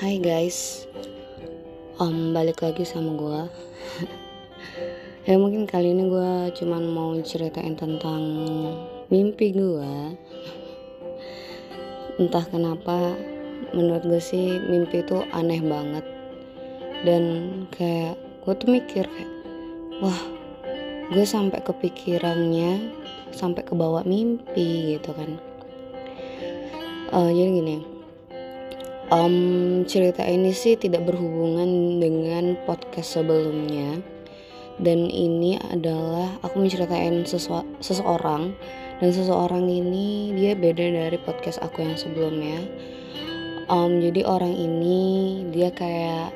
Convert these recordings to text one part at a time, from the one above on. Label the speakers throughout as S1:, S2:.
S1: Hai guys, balik lagi sama gue. Ya mungkin kali ini gue cuman mau ceritain tentang mimpi gue. Entah kenapa, menurut gue sih mimpi itu aneh banget. Dan kayak gue tuh mikir kayak, wah, gue sampai kepikirannya, sampai kebawa mimpi gitu kan. Jadi gini. Cerita ini sih tidak berhubungan dengan podcast sebelumnya, dan ini adalah aku menceritain seseorang, dan seseorang ini dia beda dari podcast aku yang sebelumnya. Jadi orang ini dia kayak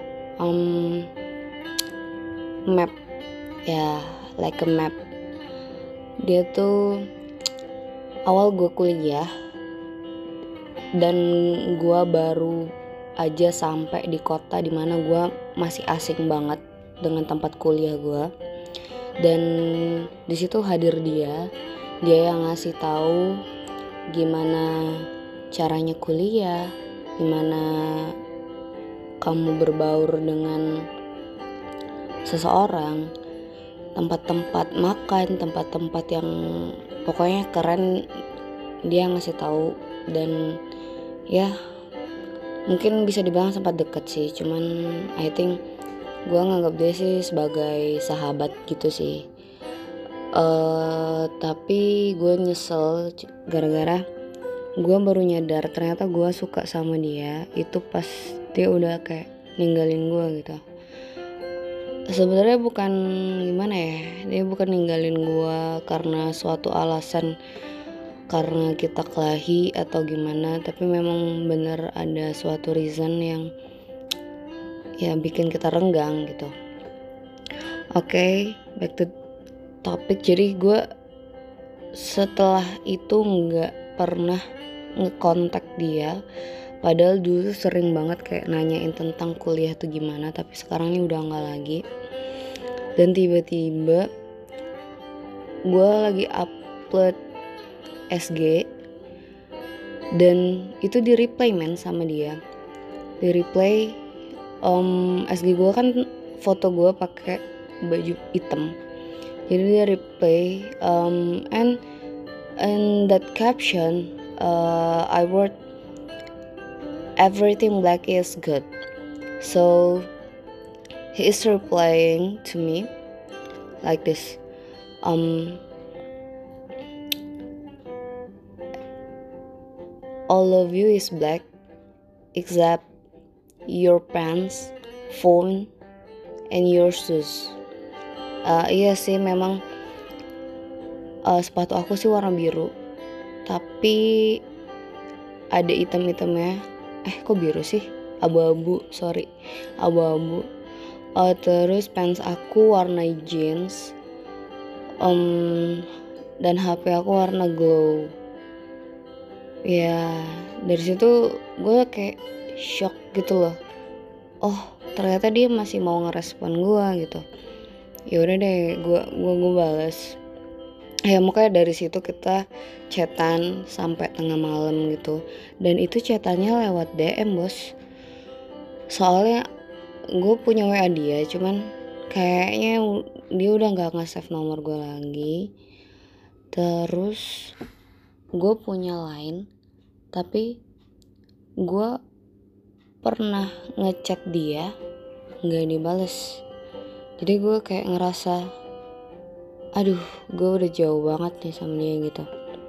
S1: map ya, like a map. Dia tuh awal gue kuliah dan gue baru aja sampai di kota dimana gue masih asing banget dengan tempat kuliah gue, dan di situ hadir dia yang ngasih tahu gimana caranya kuliah, gimana kamu berbaur dengan seseorang, tempat-tempat makan, tempat-tempat yang pokoknya keren dia ngasih tahu. Dan ya mungkin bisa dibilang sempat deket sih, cuman I think gue nganggap dia sih sebagai sahabat gitu sih. Tapi gue nyesel gara-gara gue baru nyadar ternyata gue suka sama dia itu pas dia udah kayak ninggalin gue gitu. Sebenarnya bukan gimana ya, dia bukan ninggalin gue karena suatu alasan karena kita kelahi atau gimana, tapi memang bener ada suatu reason yang ya bikin kita renggang gitu. Oke, back to topic. Jadi gue setelah itu nggak pernah ngekontak dia, padahal dulu sering banget kayak nanyain tentang kuliah tuh gimana, tapi sekarang ini udah nggak lagi. Dan tiba-tiba gue lagi upload SG dan itu di replay sama dia. Di replay SG gue kan foto gue pakai baju hitam, jadi dia replay and that caption I wrote everything black is good. So he is replying to me like this, all of you is black except your pants, phone, and your shoes. Iya sih memang sepatu aku sih warna biru, tapi ada hitam-hitamnya. Kok biru sih? Abu-abu, sorry, abu-abu. Terus pants aku warna jeans, dan HP aku warna glow. Ya dari situ gue kayak shock gitu loh. Oh ternyata dia masih mau ngerespon gue gitu. Ya udah deh, gue balas. Ya makanya dari situ kita chatan sampai tengah malam gitu. Dan itu chatannya lewat DM bos. Soalnya gue punya WA dia, cuman kayaknya dia udah gak nge-save nomor gue lagi. Terus gue punya Line, tapi gue pernah ngechat dia gak dibales. Jadi gue kayak ngerasa, aduh gue udah jauh banget nih sama dia gitu.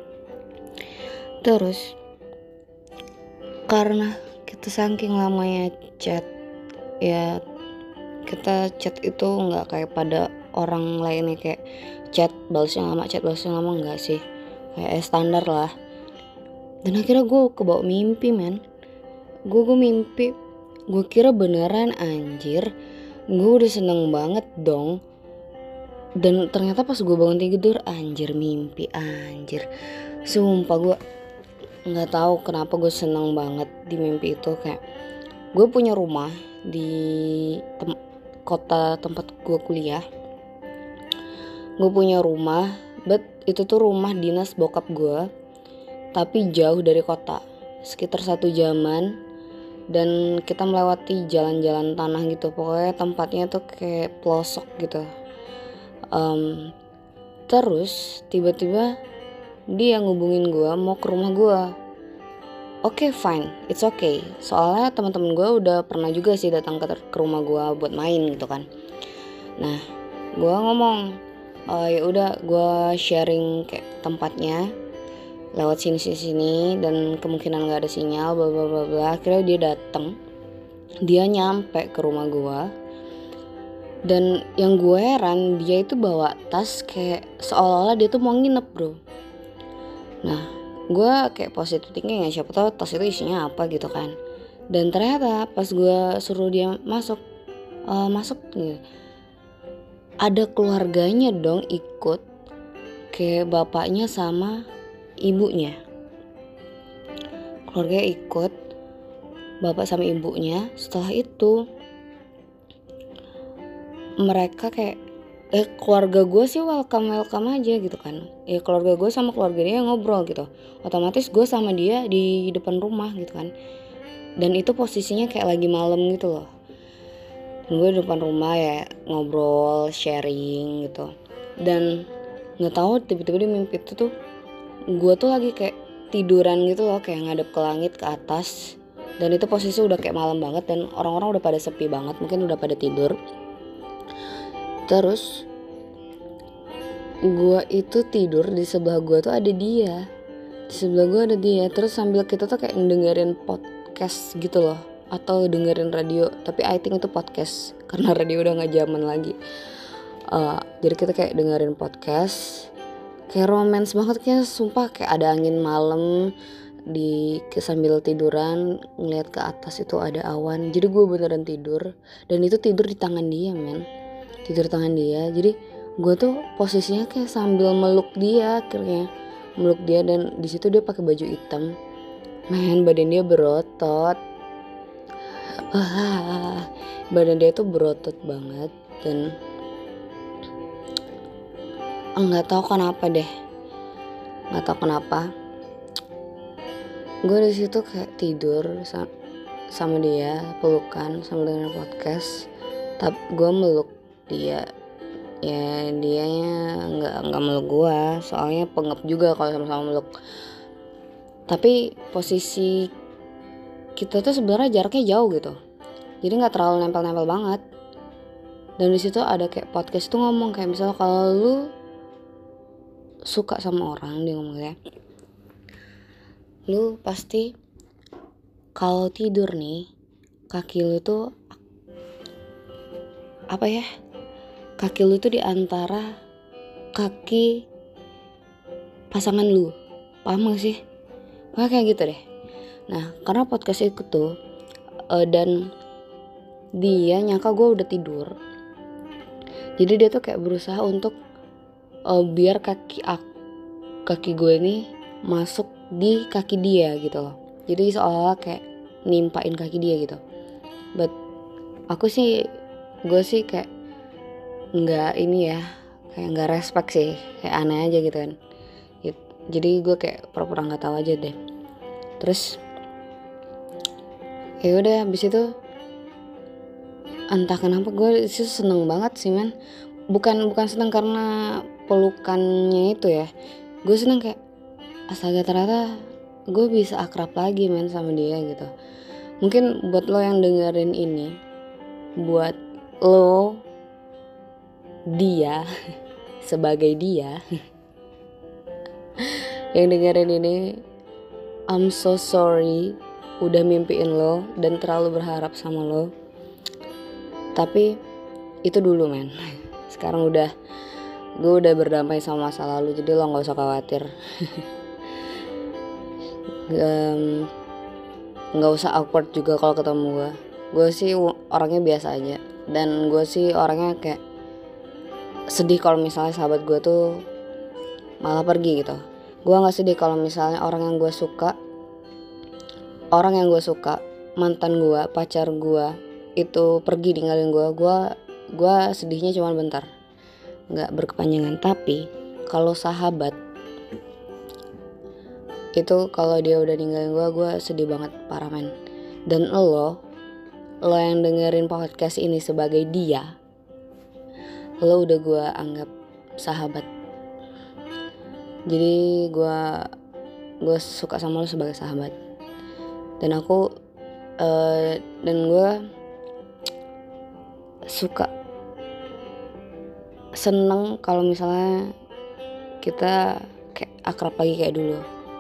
S1: Terus karena kita saking lamanya chat, ya kita chat itu gak kayak pada orang lainnya kayak chat balasnya lama enggak sih, kayak standar lah. Dan akhirnya gue kebawa mimpi men. Gue mimpi, gue kira beneran anjir. Gue udah seneng banget dong. Dan ternyata pas gue bangun tidur, anjir mimpi anjir. Sumpah gue gak tahu kenapa gue seneng banget di mimpi itu. Kayak gue punya rumah di kota tempat gue kuliah. Gue punya rumah, but itu tuh rumah dinas bokap gue, tapi jauh dari kota, sekitar 1 jaman. dan kita melewati jalan-jalan tanah gitu. Pokoknya tempatnya tuh kayak pelosok gitu. Terus tiba-tiba dia ngubungin gue mau ke rumah gue. Oke, fine, it's okay. Soalnya teman-teman gue udah pernah juga sih datang ke rumah gue buat main gitu kan. Nah, gue ngomong, ya udah gue sharing kayak tempatnya lewat sini dan kemungkinan nggak ada sinyal, bla bla bla bla. Akhirnya dia datang, dia nyampe ke rumah gue. Dan yang gue heran, dia itu bawa tas kayak seolah-olah dia tuh mau nginep bro. Nah, gue kayak positive thinking ya, siapa tahu tas itu isinya apa gitu kan. Dan ternyata pas gue suruh dia masuk gitu, ada keluarganya dong ikut, kayak bapaknya sama ibunya. Keluarganya ikut, bapak sama ibunya. Setelah itu mereka kayak keluarga gue sih welcome aja gitu kan. Keluarga gue sama keluarga dia ngobrol gitu. Otomatis gue sama dia di depan rumah gitu kan. Dan itu posisinya kayak lagi malam gitu loh. Dan gue di depan rumah ya ngobrol, sharing gitu. Dan nggak tahu tiba-tiba di mimpi itu tuh gue tuh lagi kayak tiduran gitu loh, kayak ngadep ke langit ke atas. Dan itu posisi udah kayak malam banget dan orang-orang udah pada sepi banget, mungkin udah pada tidur. Terus gue itu tidur, di sebelah gue tuh ada dia. Di sebelah gue ada dia. Terus sambil kita tuh kayak dengerin podcast gitu loh, atau dengerin radio. Tapi I think itu podcast, karena radio udah gak zaman lagi. Jadi kita kayak dengerin podcast, kayak romance banget, kayak sumpah kayak ada angin malam sambil tiduran ngeliat ke atas itu ada awan. Jadi gue beneran tidur, dan itu tidur di tangan dia men. Tidur tangan dia. Jadi gue tuh posisinya kayak sambil meluk dia, akhirnya meluk dia. Dan di situ dia pakai baju hitam, men, badan dia berotot. Badan dia tuh berotot banget. Dan nggak tahu kenapa gue di situ kayak tidur sama dia, pelukan sambil dengerin podcast. Tapi gue meluk dia, ya dianya nggak meluk gue, soalnya pengep juga kalau sama-sama meluk. Tapi posisi kita tuh sebenarnya jaraknya jauh gitu, jadi nggak terlalu nempel-nempel banget. Dan di situ ada kayak podcast tuh ngomong kayak misalnya kalau lu suka sama orang, dia ngomong kayak, lu pasti kalau tidur nih kaki lu tuh kaki lu tuh di antara kaki pasangan lu, paham gak sih? Kayak gitu deh. Nah, karena podcast itu tuh dan dia nyangka gue udah tidur, jadi dia tuh kayak berusaha untuk biar kaki gue ini masuk di kaki dia gitu loh. Jadi seolah kayak nimpain kaki dia gitu. But gue sih kayak nggak ini ya, kayak nggak respect sih, kayak aneh aja gitu kan. Jadi gue kayak pura-pura nggak tahu aja deh. Terus ya udah, habis itu entah kenapa gue itu seneng banget sih men. Bukan seneng karena pelukannya itu ya, gue seneng kayak astaga ternyata gue bisa akrab lagi men sama dia gitu. Mungkin buat lo yang dengerin ini, buat lo dia sebagai dia yang dengerin ini, I'm so sorry udah mimpiin lo dan terlalu berharap sama lo. Tapi itu dulu men. Sekarang gue udah berdamai sama masa lalu, jadi lo gak usah khawatir. Gak usah awkward juga kalau ketemu gue sih orangnya biasa aja. Dan gue sih orangnya kayak sedih kalau misalnya sahabat gue tuh malah pergi gitu. Gue gak sedih kalau misalnya orang yang gue suka, mantan gue, pacar gue itu pergi ninggalin gue sedihnya cuma bentar, gak berkepanjangan. Tapi kalau sahabat itu, kalau dia udah ninggalin gue sedih banget parah men. Dan lo yang dengerin podcast ini sebagai dia, lo udah gue anggap sahabat. Jadi gue suka sama lo sebagai sahabat. Dan gue suka seneng kalau misalnya kita kayak akrab lagi kayak dulu.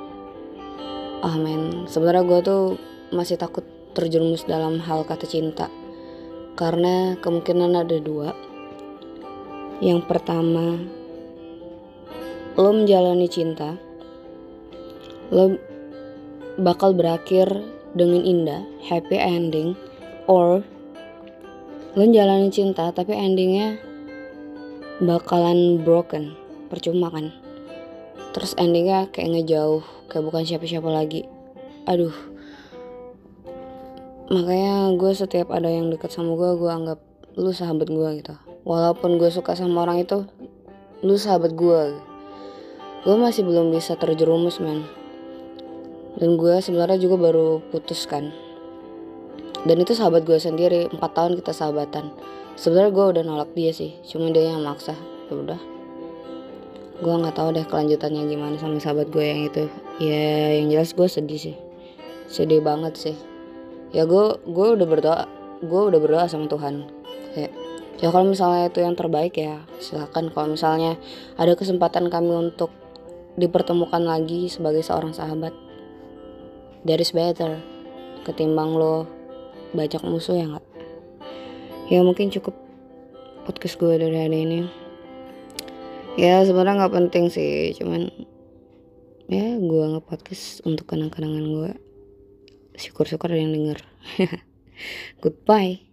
S1: Men, sebenarnya gue tuh masih takut terjerumus dalam hal kata cinta, karena kemungkinan ada dua. Yang pertama, lo menjalani cinta, lo bakal berakhir dengan indah, happy ending, or lo menjalani cinta tapi endingnya bakalan broken, percuma kan. Terus endingnya kayak ngejauh, kayak bukan siapa-siapa lagi. Aduh, makanya gue setiap ada yang deket sama gue anggap lu sahabat gue gitu. Walaupun gue suka sama orang itu, lu sahabat gue. Gue masih belum bisa terjerumus, men. Dan gue sebenarnya juga baru putus kan. Dan itu sahabat gue sendiri, 4 tahun kita sahabatan. Sebenarnya gue udah nolak dia sih, cuma dia yang maksa. Ya udah, gue nggak tahu deh kelanjutannya gimana sama sahabat gue yang itu. Ya yang jelas gue sedih banget sih. Ya gue udah berdoa sama Tuhan. Ya kalau misalnya itu yang terbaik ya silakan. Kalau misalnya ada kesempatan kami untuk dipertemukan lagi sebagai seorang sahabat, that is better ketimbang lo banyak musuh, ya nggak? Ya mungkin cukup podcast gue dari hari ini. Ya sebenarnya nggak penting sih, cuman ya gue nge-podcast untuk kenang-kenangan gue. Syukur-syukur ada yang denger. Goodbye.